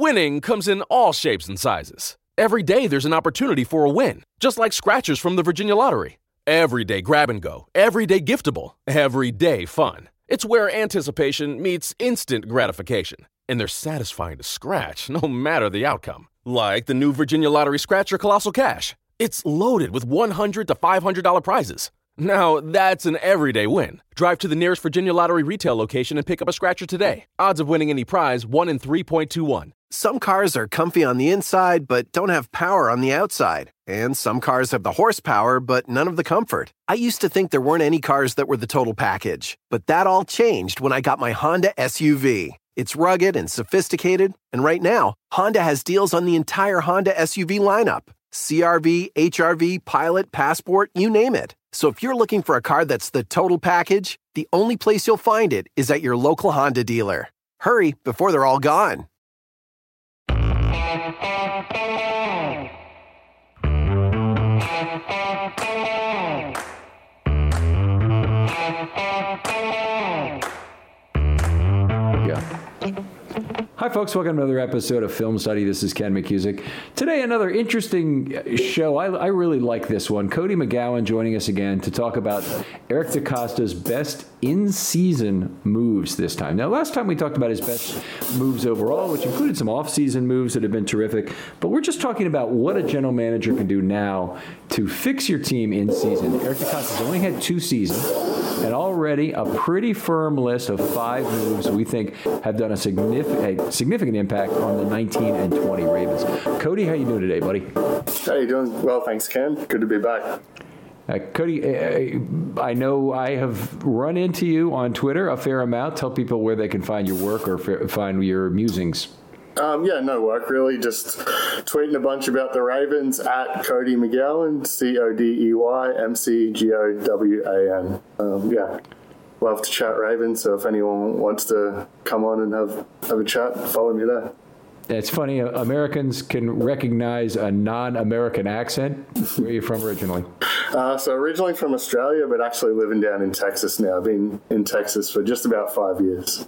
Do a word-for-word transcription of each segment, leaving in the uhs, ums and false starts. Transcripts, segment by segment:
Winning comes in all shapes and sizes. Every day there's an opportunity for a win, just like scratchers from the Virginia Lottery. Everyday grab and go, everyday giftable, everyday fun. It's where anticipation meets instant gratification. And they're satisfying to scratch, no matter the outcome. Like the new Virginia Lottery Scratcher Colossal Cash. It's loaded with one hundred to five hundred dollars prizes. Now, that's an everyday win. Drive to the nearest Virginia Lottery retail location and pick up a scratcher today. Odds of winning any prize, one in three point two one. Some cars are comfy on the inside, but don't have power on the outside. And some cars have the horsepower, but none of the comfort. I used to think there weren't any cars that were the total package. But that all changed when I got my Honda S U V. It's rugged and sophisticated, and right now, Honda has deals on the entire Honda S U V lineup. C R V, H R V, Pilot, Passport, you name it. So if you're looking for a car that's the total package, the only place you'll find it is at your local Honda dealer. Hurry before they're all gone. Yeah. Hi, folks. Welcome to another episode of Film Study. This is Ken McCusick. Today, another interesting show. I, I really like this one. Cody McGowan joining us again to talk about Eric DeCosta's best in-season moves this time. Now, last time we talked about his best moves overall, which included some off-season moves that have been terrific. But we're just talking about what a general manager can do now to fix your team in season. Eric DeCosta's only had two seasons, and already a pretty firm list of five moves we think have done a significant a significant impact on the nineteen and twenty Ravens. Cody, how you doing today, buddy? How you doing? Well, thanks, Ken. Good to be back. Uh, Cody, uh, I know I have run into you on Twitter a fair amount. Tell people where they can find your work or f- find your musings. Um, yeah, no work, really. Just tweeting a bunch about the Ravens at Cody McGowan, C O D E Y M C G O W A N. Um, yeah, love to chat Ravens, so if anyone wants to come on and have, have a chat, follow me there. It's funny, Americans can recognize a non-American accent. Where are you from originally? Uh, so originally from Australia, but actually living down in Texas now. I've been in Texas for just about five years.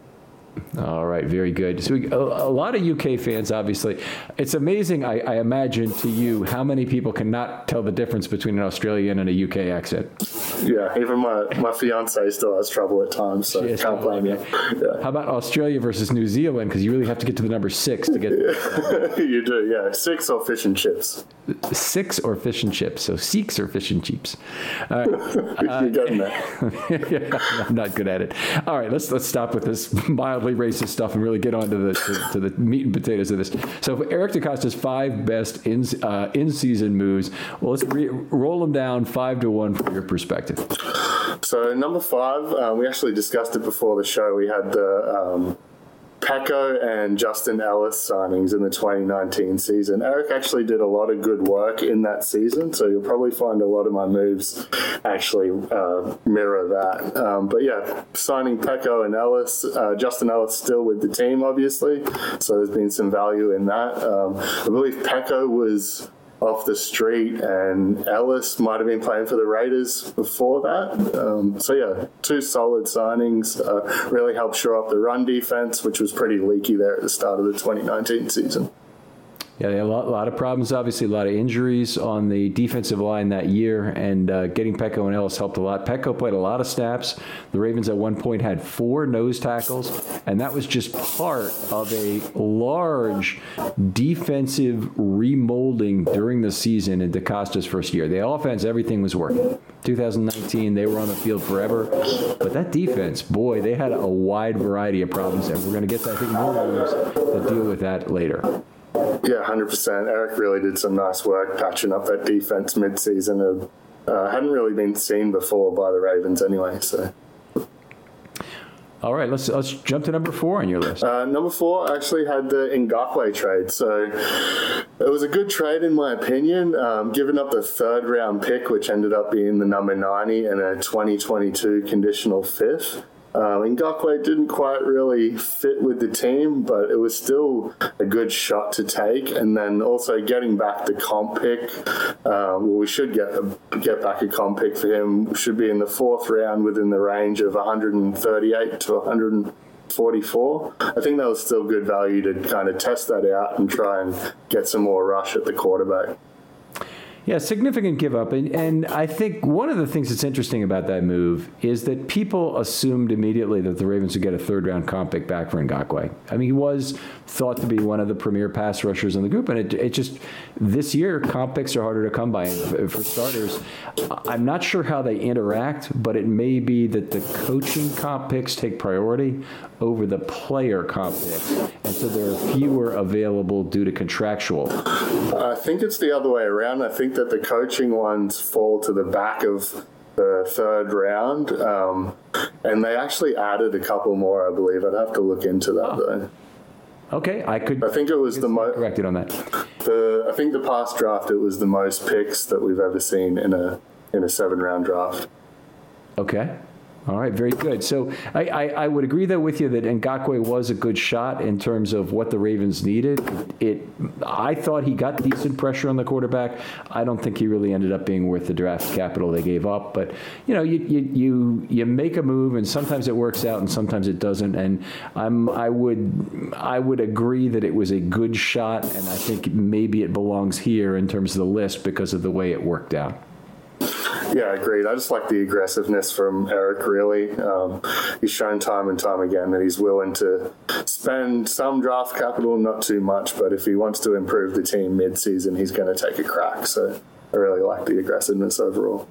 All right, very good. So we, a, a lot of U K fans, obviously. It's amazing, I, I imagine, to you, how many people cannot tell the difference between an Australian and a U K accent. Yeah, even my, my fiance still has trouble at times, so yes, can't blame you. Yeah. How about Australia versus New Zealand? Because you really have to get to the number six to get You do, yeah. Six or fish and chips. Six or fish and chips. So Sikhs or fish and chips. All right. You're uh, getting that. Yeah, I'm not good at it. All right, let's let's stop with this mildly racist stuff and really get on to the to, to the meat and potatoes of this. So Eric DeCosta's five best in uh, in season moves. Well, let's re- roll them down five to one from your perspective. So number five, um, we actually discussed it before the show. We had the um, Peko and Justin Ellis signings in the twenty nineteen season. Eric actually did a lot of good work in that season, so you'll probably find a lot of my moves actually uh, mirror that. Um, but yeah, signing Peko and Ellis, uh, Justin Ellis still with the team, obviously, so there's been some value in that. Um, I believe Peko was off the street, and Ellis might have been playing for the Raiders before that. Um, so yeah, two solid signings. Uh, really helped shore up the run defense, which was pretty leaky there at the start of the twenty nineteen season. Yeah, they had a lot, a lot of problems, obviously, a lot of injuries on the defensive line that year, and uh, getting Peko and Ellis helped a lot. Peko played a lot of snaps. The Ravens at one point had four nose tackles, and that was just part of a large defensive remolding during the season in DeCosta's first year. The offense, everything was working. twenty nineteen, they were on the field forever, but that defense, boy, they had a wide variety of problems, and we're going to get, I think, more moves that deal with that later. Yeah, one hundred percent. Eric really did some nice work patching up that defense mid-season. Uh, hadn't really been seen before by the Ravens anyway. So, all right, let's let's jump to number four on your list. Uh, number four actually had the Ngakoue trade. So it was a good trade in my opinion, um, giving up the third round pick, which ended up being the number ninety, and a twenty twenty-two conditional fifth. Um, Ngakoue didn't quite really fit with the team, but it was still a good shot to take. And then also getting back the comp pick, uh, well, we should get a, get back a comp pick for him. Should be in the fourth round within the range of one thirty-eight to one forty-four. I think that was still good value to kind of test that out and try and get some more rush at the quarterback. Yeah, significant give up. And, and I think one of the things that's interesting about that move is that people assumed immediately that the Ravens would get a third round comp pick back for Ngakoue. I mean, he was thought to be one of the premier pass rushers in the group. And it, it just, this year, comp picks are harder to come by. And for starters, I'm not sure how they interact, but it may be that the coaching comp picks take priority over the player comp picks. And so there are fewer available due to contractual. I think it's the other way around. I think that the coaching ones fall to the back of the third round, um, and they actually added a couple more, I believe. I'd have to look into that, oh. though. Okay, I could. I think it was the most corrected on that. The I think the past draft, it was the most picks that we've ever seen in a in a seven round draft. Okay. All right, very good. So I, I, I would agree, though, with you that Ngakoue was a good shot in terms of what the Ravens needed. It, I thought he got decent pressure on the quarterback. I don't think he really ended up being worth the draft capital they gave up. But, you know, you you you, you make a move, and sometimes it works out and sometimes it doesn't. And I'm I would I would agree that it was a good shot, and I think maybe it belongs here in terms of the list because of the way it worked out. Yeah, agreed. I just like the aggressiveness from Eric, really. Um, he's shown time and time again that he's willing to spend some draft capital, not too much, but if he wants to improve the team mid-season, he's going to take a crack. So I really like the aggressiveness overall.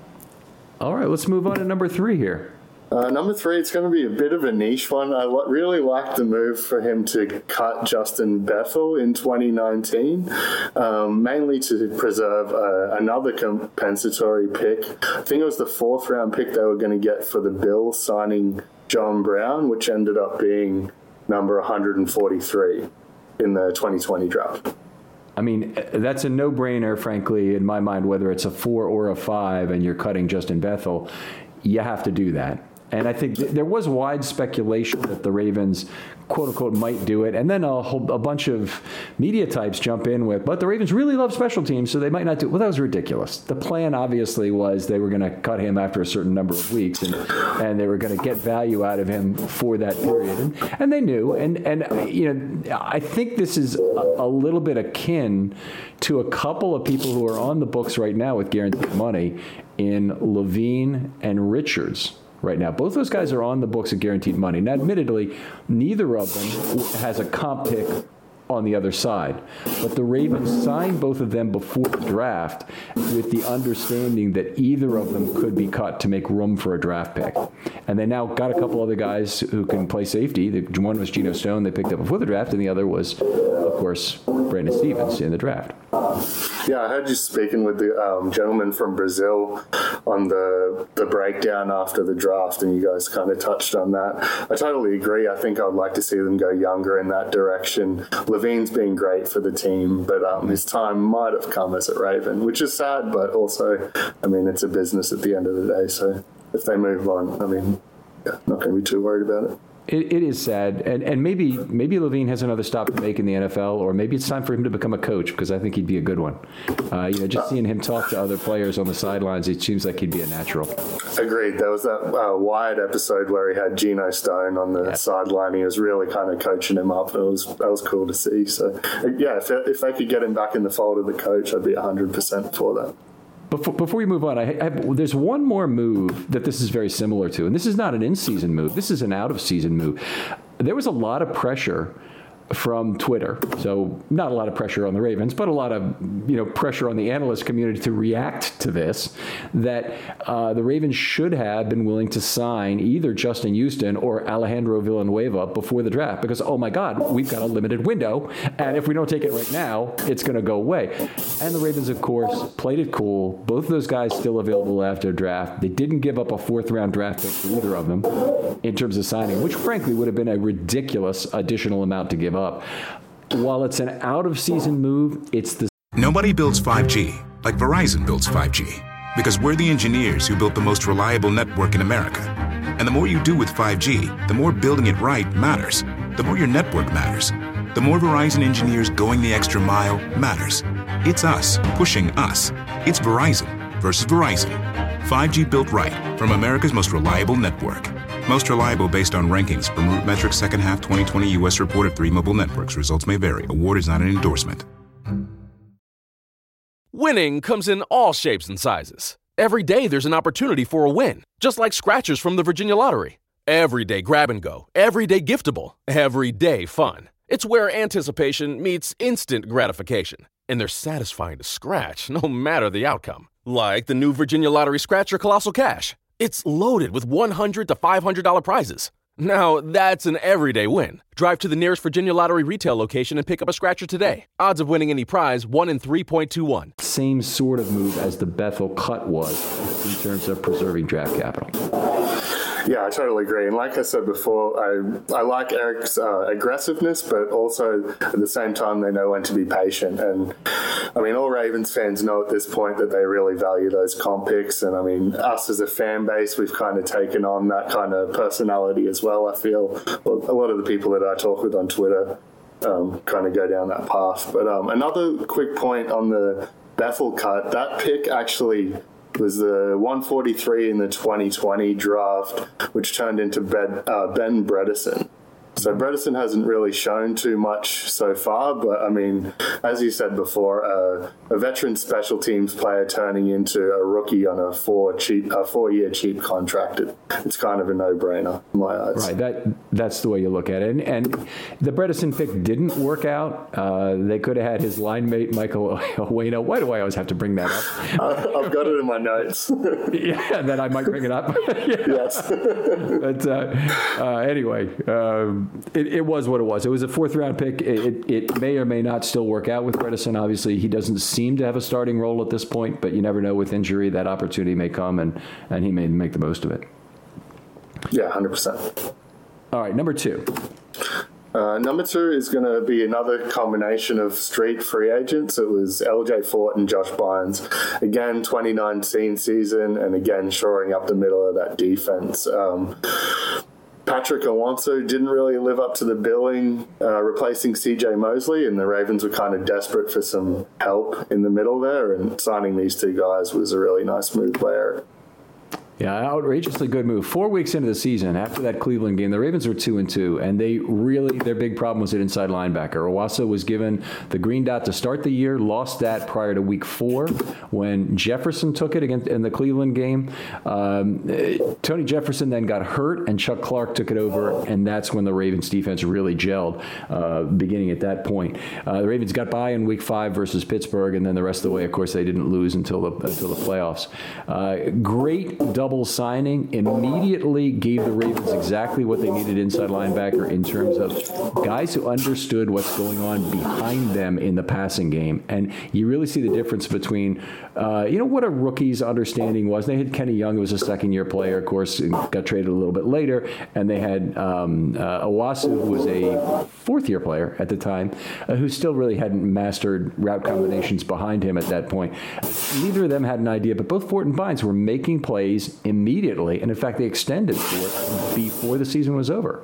All right, let's move on to number three here. Uh, number three, it's going to be a bit of a niche one. I lo- really like the move for him to cut Justin Bethel in twenty nineteen, um, mainly to preserve uh, another compensatory pick. I think it was the fourth round pick they were going to get for the Bills signing John Brown, which ended up being number one hundred forty-three in the twenty twenty draft. I mean, that's a no-brainer, frankly, in my mind, whether it's a four or a five and you're cutting Justin Bethel, you have to do that. And I think th- there was wide speculation that the Ravens, quote unquote, might do it. And then a whole a bunch of media types jump in with, but the Ravens really love special teams, so they might not do it. Well, that was ridiculous. The plan obviously was they were going to cut him after a certain number of weeks, and, and they were going to get value out of him for that period. And, and they knew. And, and, you know, I think this is a, a little bit akin to a couple of people who are on the books right now with guaranteed money in Levine and Richards. Right now, both those guys are on the books of guaranteed money. Now, admittedly, neither of them has a comp pick on the other side. But the Ravens signed both of them before the draft with the understanding that either of them could be cut to make room for a draft pick. And they now got a couple other guys who can play safety. The, one was Geno Stone they picked up before the draft, and the other was, of course, Brandon Stevens in the draft. Yeah, I heard you speaking with the um, gentleman from Brazil on the the breakdown after the draft, and you guys kind of touched on that. I totally agree. I think I'd like to see them go younger in that direction. Levine's been great for the team, but um, his time might have come as a Raven, which is sad, but also, I mean, it's a business at the end of the day, so if they move on, I mean, yeah, not going to be too worried about it. It, it is sad, and and maybe maybe Levine has another stop to make in the N F L, or maybe it's time for him to become a coach, because I think he'd be a good one. Uh, you know, just seeing him talk to other players on the sidelines, it seems like he'd be a natural. Agreed. There was that uh, Wired episode where he had Geno Stone on the yeah. sideline. He was really kind of coaching him up. It was that was cool to see. So yeah, if if they could get him back in the fold of the coach, I'd be one hundred percent for that. Before, before we move on, I have, there's one more move that this is very similar to, and this is not an in-season move. This is an out-of-season move. There was a lot of pressure from Twitter, so not a lot of pressure on the Ravens, but a lot of you know pressure on the analyst community to react to this, that uh, the Ravens should have been willing to sign either Justin Houston or Alejandro Villanueva before the draft, because, oh my God, we've got a limited window, and if we don't take it right now, it's going to go away. And the Ravens, of course, played it cool. Both of those guys still available after draft. They didn't give up a fourth-round draft pick for either of them in terms of signing, which frankly would have been a ridiculous additional amount to give up. Up. While it's an out-of-season move, it's the... Nobody builds five G like Verizon builds five G, because we're the engineers who built the most reliable network in America. And the more you do with five G, the more building it right matters. The more your network matters. The more Verizon engineers going the extra mile matters. It's us pushing us. It's Verizon versus Verizon. five G built right from America's most reliable network. Most reliable based on rankings from RootMetrics second half twenty twenty U S report of three mobile networks. Results may vary. Award is not an endorsement. Winning comes in all shapes and sizes. Every day there's an opportunity for a win, just like scratchers from the Virginia Lottery. Every day grab and go, every day giftable, every day fun. It's where anticipation meets instant gratification. And they're satisfying to scratch, no matter the outcome. Like the new Virginia Lottery Scratcher Colossal Cash. It's loaded with one hundred to five hundred dollars prizes. Now, that's an everyday win. Drive to the nearest Virginia Lottery retail location and pick up a scratcher today. Odds of winning any prize, one in three point two one. Same sort of move as the Bethel cut was in terms of preserving draft capital. Yeah, I totally agree. And like I said before, I I like Eric's uh, aggressiveness, but also at the same time, they know when to be patient. And I mean, all Ravens fans know at this point that they really value those comp picks. And I mean, us as a fan base, we've kind of taken on that kind of personality as well. I feel well, a lot of the people that I talk with on Twitter um, kind of go down that path. But um, another quick point on the Bethel cut, that pick actually was the one forty-three in the twenty twenty draft, which turned into Ben, uh, Ben Bredeson. So Bredeson hasn't really shown too much so far, but I mean, as you said before, uh, a veteran special teams player turning into a rookie on a four cheap, a four-year cheap contract, it, it's kind of a no-brainer in my eyes. Right, that that's the way you look at it. And, and the Bredeson pick didn't work out. Uh, they could have had his line mate, Michael Owena. Why do I always have to bring that up? Uh, I've got it in my notes. Yeah, that I might bring it up. Yeah. Yes. But uh, uh, anyway, um, It, it was what it was. It was a fourth round pick. It, it, it may or may not still work out with Bredeson. Obviously, he doesn't seem to have a starting role at this point, but you never know with injury. That opportunity may come, and, and he may make the most of it. Yeah, one hundred percent. All right, number two. Uh, number two is going to be another combination of street free agents. It was L J Fort and Josh Bynes. Again, twenty nineteen season, and again, shoring up the middle of that defense. Um, Patrick Alonso didn't really live up to the billing, uh, replacing C J Mosley, and the Ravens were kind of desperate for some help in the middle there, and signing these two guys was a really nice move by Eric. Yeah, outrageously good move. Four weeks into the season, after that Cleveland game, the Ravens were two and two, and they really, their big problem was at inside linebacker. Owasa was given the green dot to start the year, lost that prior to week four when Jefferson took it against in the Cleveland game. Um, Tony Jefferson then got hurt, and Chuck Clark took it over, and that's when the Ravens defense really gelled, uh, beginning at that point. Uh, the Ravens got by in week five versus Pittsburgh, and then the rest of the way, of course, they didn't lose until the until the playoffs. Uh, great double signing, immediately gave the Ravens exactly what they needed inside linebacker in terms of guys who understood what's going on behind them in the passing game. And you really see the difference between, uh, you know, what a rookie's understanding was. They had Kenny Young, who was a second-year player, of course, and got traded a little bit later. And they had um, uh, Owasu, who was a fourth-year player at the time, uh, who still really hadn't mastered route combinations behind him at that point. Neither of them had an idea, but both Fort and Bynes were making plays immediately, and in fact, they extended Fort before the season was over.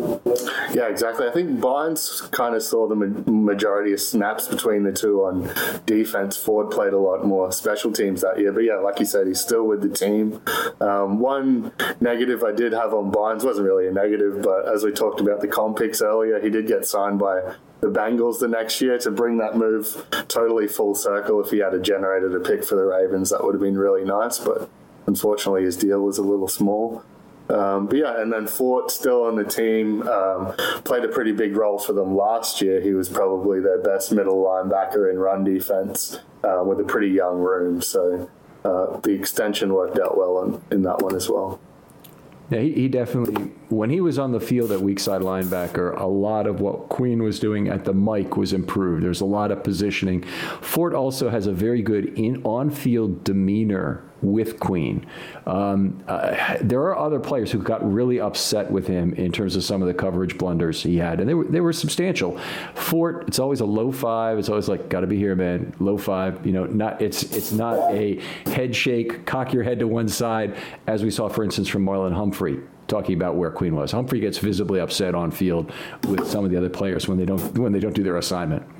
Yeah, exactly. I think Bynes kind of saw the majority of snaps between the two on defense. Ford played a lot more special teams that year. But yeah, like you said, he's still with the team. Um, one negative I did have on Bynes wasn't really a negative, but as we talked about the comp picks earlier, he did get signed by the Bengals the next year to bring that move totally full circle. If he had generated a pick for the Ravens, that would have been really nice, but unfortunately his deal was a little small. Um, but yeah, and then Fort still on the team, um, played a pretty big role for them last year. He was probably their best middle linebacker in run defense uh, with a pretty young room. So uh, the extension worked out well in, in that one as well. Yeah, he, he definitely, when he was on the field at weak side linebacker, a lot of what Queen was doing at the mic was improved. There's a lot of positioning. Fort also has a very good in on-field demeanor with Queen. Um, uh, there are other players who got really upset with him in terms of some of the coverage blunders he had, and they were they were substantial. Fort, it's always a low five. It's always like, got to be here, man. Low five. You know, not it's it's not a head shake, cock your head to one side, as we saw, for instance, from Marlon Humphrey, talking about where Queen was. Humphrey gets visibly upset on field with some of the other players when they don't when they don't do their assignment.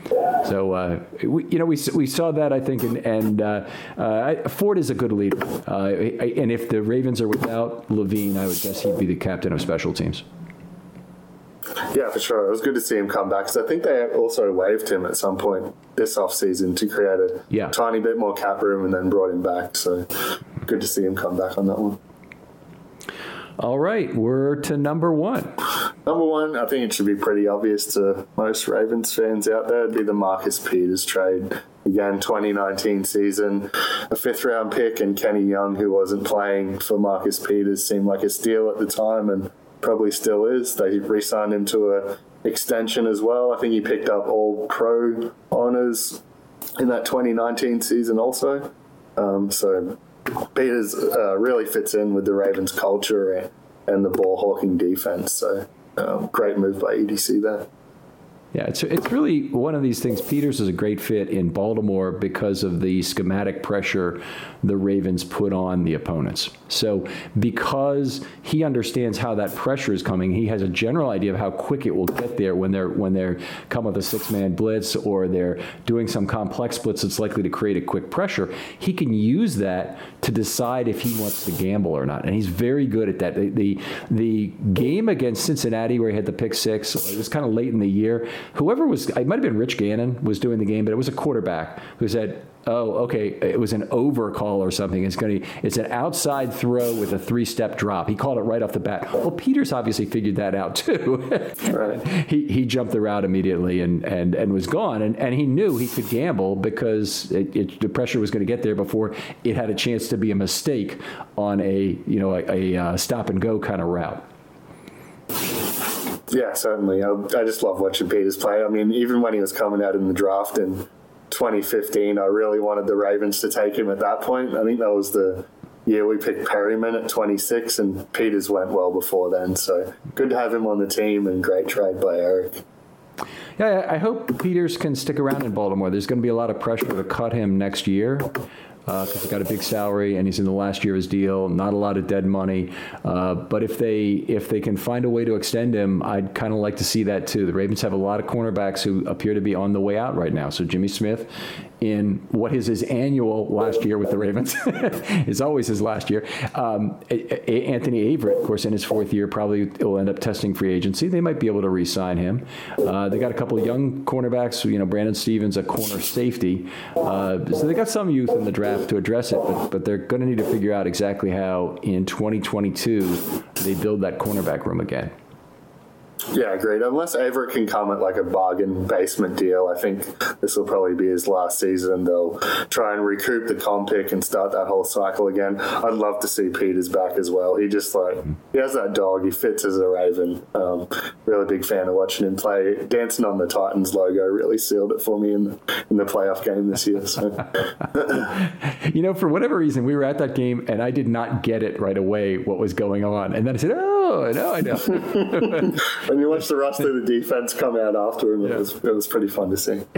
So, uh, we, you know, we we saw that, I think, and, and uh, uh, Ford is a good leader. Uh, and if the Ravens are without Levine, I would guess he'd be the captain of special teams. Yeah, for sure. It was good to see him come back because I think they also waived him at some point this offseason to create a yeah. tiny bit more cap room and then brought him back. So good to see him come back on that one. All right, we're to number one. Number one, I think it should be pretty obvious to most Ravens fans out there. It'd be the Marcus Peters trade. Again, twenty nineteen season, a fifth-round pick, and Kenny Young, who wasn't playing for Marcus Peters, seemed like a steal at the time and probably still is. They re-signed him to a extension as well. I think he picked up all pro honors in that twenty nineteen season also. Um, so Peters uh, really fits in with the Ravens culture and the ball hawking defense. So um, great move by E D C there. Yeah, it's it's really one of these things. Peters is a great fit in Baltimore because of the schematic pressure the Ravens put on the opponents. So because he understands how that pressure is coming, he has a general idea of how quick it will get there when they're when they're come with a six-man blitz or they're doing some complex blitz that's likely to create a quick pressure. He can use that to decide if he wants to gamble or not, and he's very good at that. The the, the game against Cincinnati where he had the pick six, it was kind of late in the year. Whoever was, it might have been Rich Gannon was doing the game, but it was a quarterback who said, oh, okay, it was an over call or something. It's going to, it's an outside throw with a three-step drop. He called it right off the bat. Well, Peters obviously figured that out too. Right. He he jumped the route immediately and and, and was gone. And, and he knew he could gamble because it, it, the pressure was going to get there before it had a chance to be a mistake on a, you know, a, a uh, stop and go kind of route. Yeah, certainly. I, I just love watching Peters play. I mean, even when he was coming out in the draft in twenty fifteen, I really wanted the Ravens to take him at that point. I think that was the year we picked Perryman at twenty-six, and Peters went well before then. So good to have him on the team, and great trade by Eric. Yeah, I hope Peters can stick around in Baltimore. There's going to be a lot of pressure to cut him next year. Because uh, he's got a big salary and he's in the last year of his deal, not a lot of dead money. Uh, but if they if they can find a way to extend him, I'd kind of like to see that too. The Ravens have a lot of cornerbacks who appear to be on the way out right now. So Jimmy Smith, in what is his annual last year with the Ravens, is always his last year. Um, Anthony Averett, of course, in his fourth year, probably will end up testing free agency. They might be able to re-sign him. Uh, they got a couple of young cornerbacks. You know, Brandon Stevens, a corner safety. Uh, so they got some youth in the draft to address it, but, but they're going to need to figure out exactly how in twenty twenty-two they build that cornerback room again. Yeah, agreed. Unless Averett can come at like a bargain basement deal, I think this will probably be his last season. They'll try and recoup the comp pick and start that whole cycle again. I'd love to see Peters back as well. He just like, he has that dog. He fits as a Raven. Um, really big fan of watching him play. Dancing on the Titans logo really sealed it for me in the, in the playoff game this year. So. You know, for whatever reason, we were at that game and I did not get it right away what was going on. And then I said, oh, no, I know. When you watch the rest of the defense come out after him, it, yeah. was, it was pretty fun to see.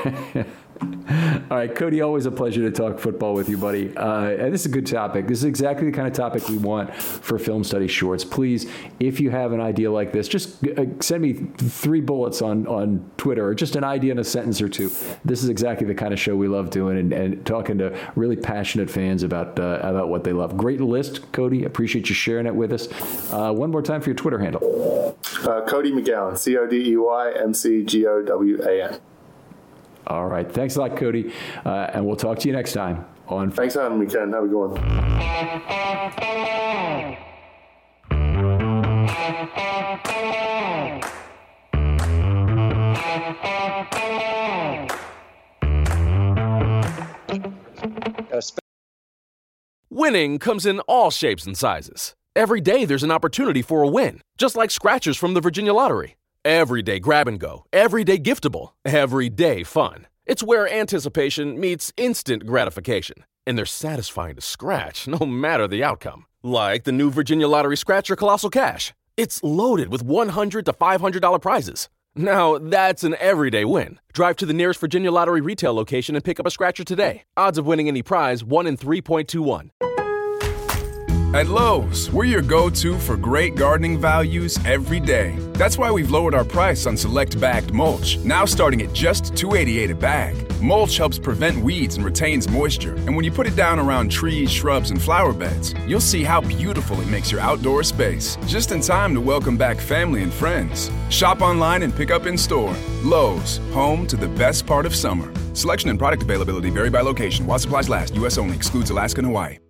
All right, Cody, always a pleasure to talk football with you, buddy. Uh, and this is a good topic. This is exactly the kind of topic we want for Film Study Shorts. Please, if you have an idea like this, just uh, send me three bullets on, on Twitter or just an idea in a sentence or two. This is exactly the kind of show we love doing and, and talking to really passionate fans about uh, about what they love. Great list, Cody. Appreciate you sharing it with us. Uh, one more time for your Twitter handle. Uh, Cody McGowan, C O D E Y M C G O W A N. All right. Thanks a lot, Cody. Uh, and we'll talk to you next time on. Thanks for having me, Ken. Have a good one. Winning comes in all shapes and sizes. Every day there's an opportunity for a win, just like scratchers from the Virginia Lottery. Everyday grab and go, everyday giftable, everyday fun. It's where anticipation meets instant gratification. And they're satisfying to scratch, no matter the outcome. Like the new Virginia Lottery Scratcher Colossal Cash. It's loaded with one hundred to five hundred dollars prizes. Now, that's an everyday win. Drive to the nearest Virginia Lottery retail location and pick up a scratcher today. Odds of winning any prize, one in three point two one. At Lowe's, we're your go-to for great gardening values every day. That's why we've lowered our price on select bagged mulch, now starting at just two dollars and eighty-eight cents a bag. Mulch helps prevent weeds and retains moisture, and when you put it down around trees, shrubs, and flower beds, you'll see how beautiful it makes your outdoor space. Just in time to welcome back family and friends. Shop online and pick up in store. Lowe's, home to the best part of summer. Selection and product availability vary by location. While supplies last, U S only. Excludes Alaska and Hawaii.